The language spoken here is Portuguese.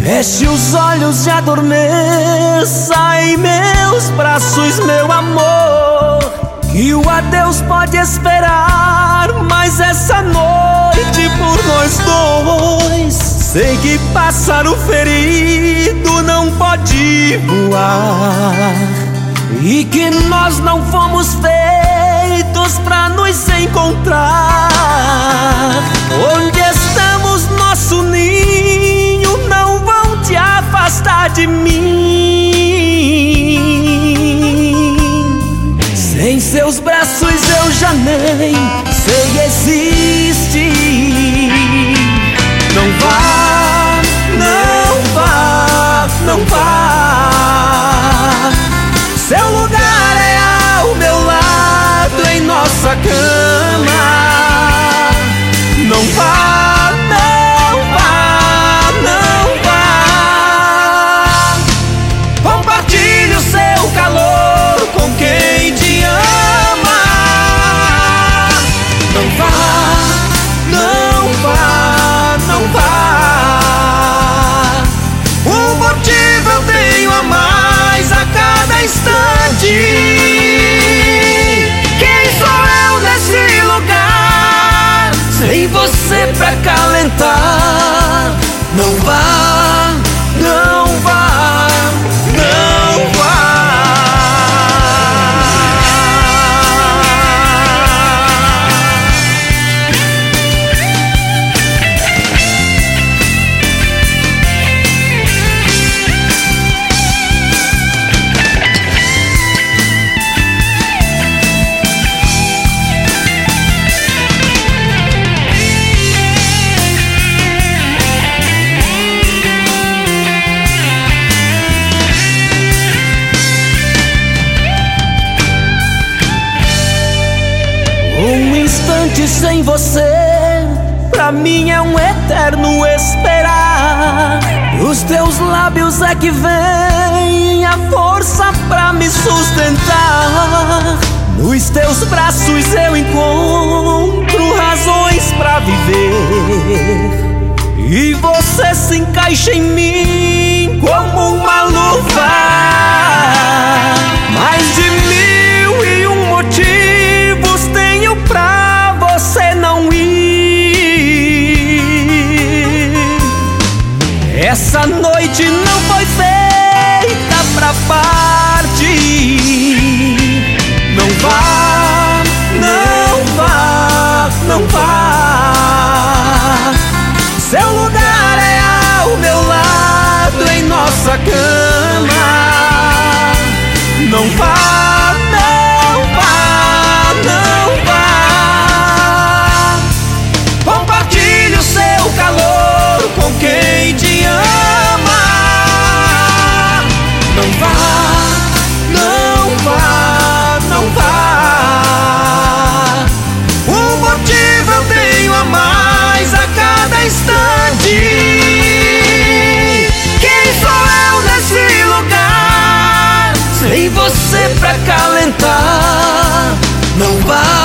Feche os olhos e adormeça em meus braços, meu amor, que o adeus pode esperar, mas essa noite por nós dois. Sei que pássaro ferido não pode voar, e que nós não fomos feitos pra nos encontrar. Onde estamos, nosso ninho, não vão te afastar de mim. Sem seus braços eu já nem sei existir. Não vá, não vá, não vá. Seu lugar é ao meu lado em nossa cama. Não vá, não vá, não vá. Compartilhe o seu calor com quem te ama. Não vá, não vá, não vá. Um motivo eu tenho a mais a cada instante. Quem sou eu nesse lugar sem você pra calentar? Não vá, não vá, não vá. Um instante sem você, pra mim é um eterno esperar. Dos teus lábios é que vem a força pra me sustentar. Nos teus braços eu encontro razões pra viver. E você se encaixa em mim como uma luva. Mais de 1001 motivos tenho pra você não ir. Essa noite não foi feita pra partir. Não vá, não vá, não vá. Seu lugar é ao meu lado em nossa cama. Não vá, não vá, não vá. Compartilhe o seu calor com quem te ama. Não vá, não vá, não vá. Um motivo eu tenho a mais a cada instante. Quem sou eu nesse lugar sem você pra calentar? Não vá.